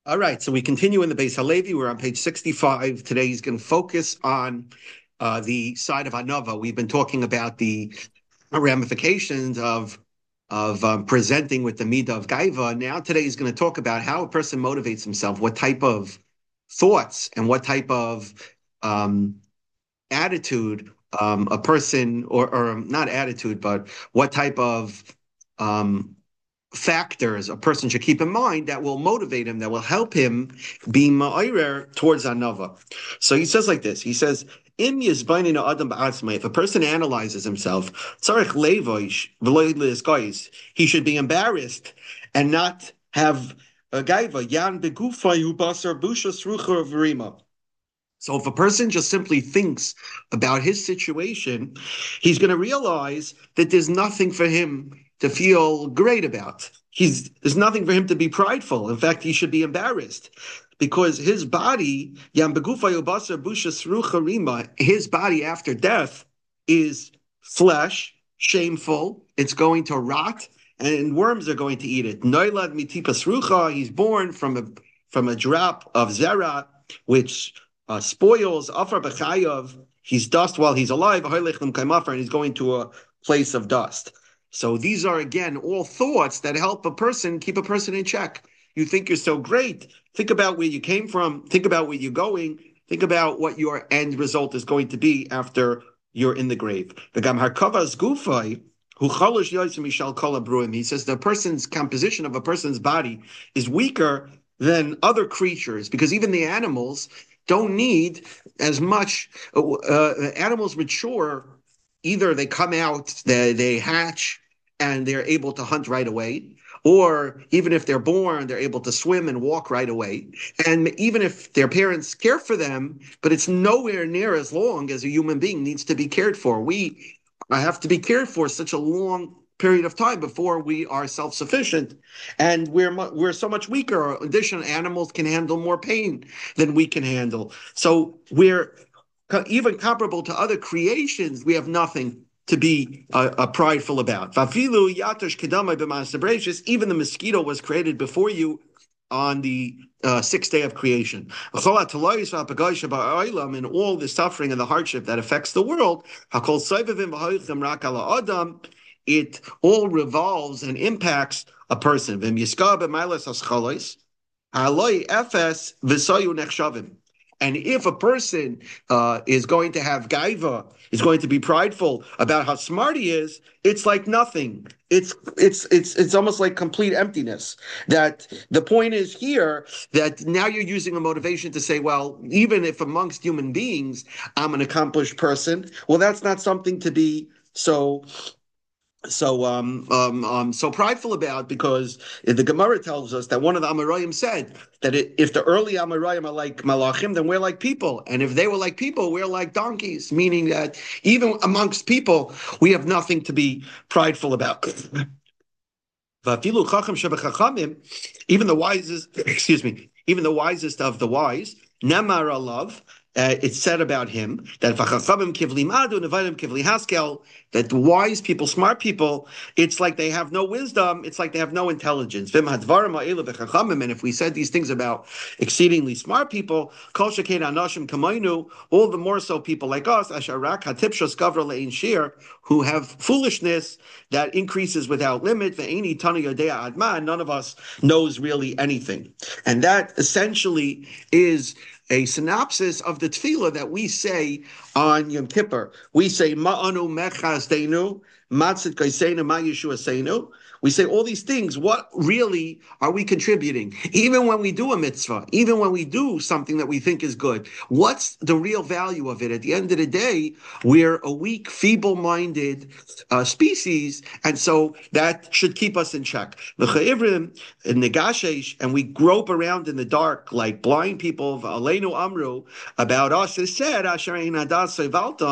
All right, so we continue in the Beis Halevi. We're on page 65. Today he's going to focus on the side of Anava. We've been talking about the ramifications of presenting with the Midah of Gaiva. Now today he's going to talk about how a person motivates himself, what type of thoughts and what type of um, attitude a person, or not attitude, but what type of um, factors a person should keep in mind that will motivate him, that will help him be ma'arer towards anava. So he says like this. He says, "Im yizbainin adam ba'atzmai." If a person analyzes himself, tzarich levoish v'lo lizgais, he should be embarrassed and not have a gaiva yan begufayu basar busha srucha v'rima. So if a person just simply thinks about his situation, he's going to realize that there's nothing for him to feel great about. There's nothing for him to be prideful. In fact, he should be embarrassed because his body, his body after death is flesh, shameful. It's going to rot, and worms are going to eat it. He's born from a drop of zera, which spoils afar b'chayav. He's dust while he's alive, and he's going to a place of dust. So these are again all thoughts that help a person keep a person in check. You think you're so great. Think about where you came from. Think about where you're going. Think about what your end result is going to be after you're in the grave. The Gam Harkavas Gufay, who chalosh yosim mishal kol abruim. He says the person's composition of a person's body is weaker than other creatures because even the animals don't need as much. Animals mature, either they come out, they hatch, and they're able to hunt right away, or even if they're born, they're able to swim and walk right away. And even if their parents care for them, but it's nowhere near as long as a human being needs to be cared for. We have to be cared for such a long period of time before we are self-sufficient, and we're so much weaker. In addition, animals can handle more pain than we can handle, so we're even comparable to other creations. We have nothing to be prideful about. Even the mosquito was created before you on the sixth day of creation. And all the suffering and the hardship that affects the world, it all revolves and impacts a person. And if a person is going to have gaiva, is going to be prideful about how smart he is, it's like nothing. It's almost like complete emptiness. That the point is here that now you're using a motivation to say, well, even if amongst human beings I'm an accomplished person, well, that's not something to be so prideful about, because the Gemara tells us that one of the Amoraim said that if the early Amoraim are like Malachim, then we're like people, and if they were like people, we're like donkeys. Meaning that even amongst people, we have nothing to be prideful about. Even the wisest, excuse me, even the wisest of the wise, Namar alav, it's said about him that that wise people, smart people, it's like they have no wisdom, it's like they have no intelligence. And if we said these things about exceedingly smart people, all the more so people like us, who have foolishness that increases without limit. None of us knows really anything. And that essentially is a synopsis of the tefillah that we say on Yom Kippur. We say, Ma'anu mechas deinu, matzit kaisenu, ma Yeshua seinu. We say all these things. What really are we contributing? Even when we do a mitzvah, even when we do something that we think is good, what's the real value of it? At the end of the day, we're a weak, feeble-minded species, and so that should keep us in check. And we grope around in the dark like blind people. Aleinu amru, about us is said,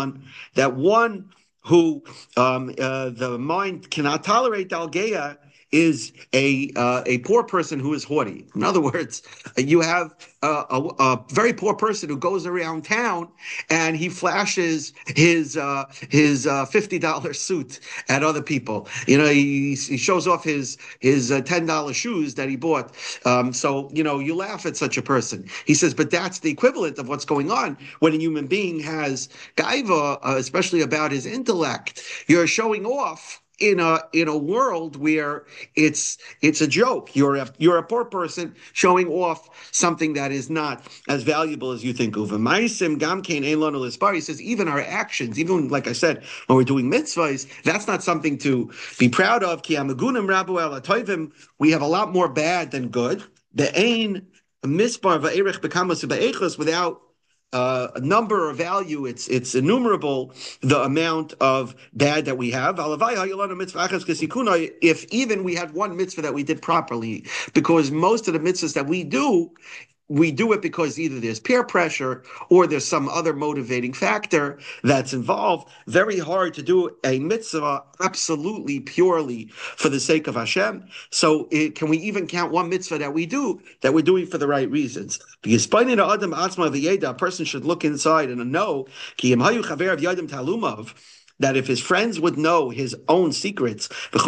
that one who the mind cannot tolerate dalgeya, is a poor person who is haughty. In other words, you have a very poor person who goes around town and he flashes his $50 suit at other people. He shows off his $10 shoes that he bought. So you laugh at such a person. He says, but that's the equivalent of what's going on when a human being has gaiva, especially about his intellect. You're showing off in a world where it's a joke. You're a poor person showing off something that is not as valuable as you think of. He says even our actions, even like I said, when we're doing mitzvahs, that's not something to be proud of. We have a lot more bad than good. The ain mispar va'erich bekamas be'echos without a number or value, it's innumerable the amount of bad that we have. If even we had one mitzvah that we did properly, because most of the mitzvahs that we do it because either there's peer pressure or there's some other motivating factor that's involved. Very hard to do a mitzvah absolutely purely for the sake of Hashem. So can we even count one mitzvah that we do that we're doing for the right reasons? Because a person should look inside and know that if his friends would know his own secrets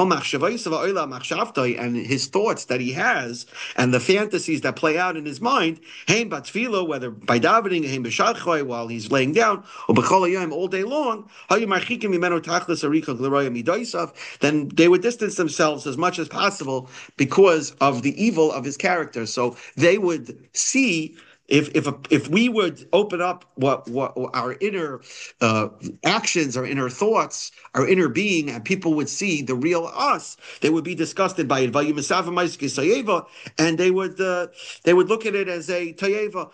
and his thoughts that he has and the fantasies that play out in his mind, whether by davening, while he's laying down, or all day long, then they would distance themselves as much as possible because of the evil of his character. So they would see. If we would open up what our inner actions, our inner thoughts, our inner being, and people would see the real us, they would be disgusted by it. And they would look at it as a tayeva.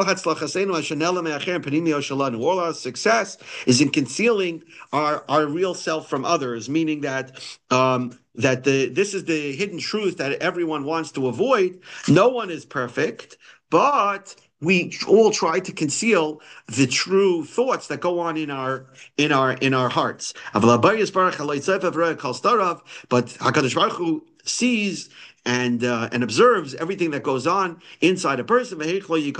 All our success is in concealing our real self from others, meaning that this is the hidden truth that everyone wants to avoid. No one is perfect, but we all try to conceal the true thoughts that go on in our hearts. But Hakadosh Baruch Hu sees and observes everything that goes on inside a person. So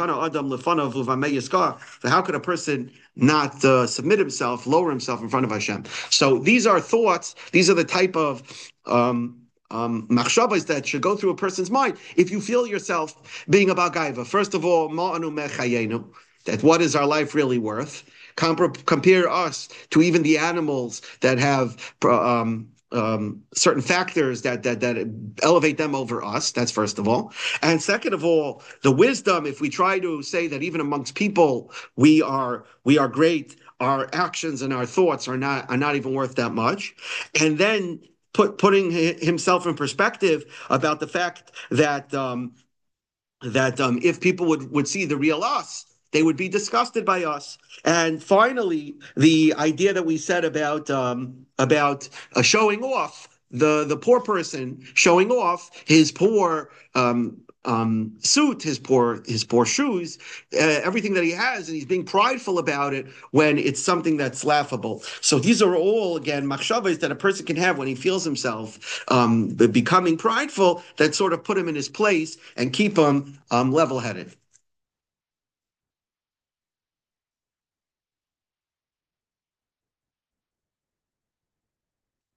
how could a person not submit himself, lower himself in front of Hashem? So these are thoughts. These are the type of machshavas that should go through a person's mind. If you feel yourself being a bagaiva, first of all, ma'anu mechayenu, that what is our life really worth? Compare us to even the animals that have certain factors that elevate them over us. That's first of all. And second of all, the wisdom, if we try to say that even amongst people we are great, our actions and our thoughts are not even worth that much. And then putting himself in perspective about the fact that if people would see the real us, they would be disgusted by us. And finally, the idea that we said about showing off, the poor person showing off his poor suit, his poor shoes, everything that he has, and he's being prideful about it when it's something that's laughable. So these are all, again, machshavas that a person can have when he feels himself becoming prideful, that sort of put him in his place and keep him level-headed.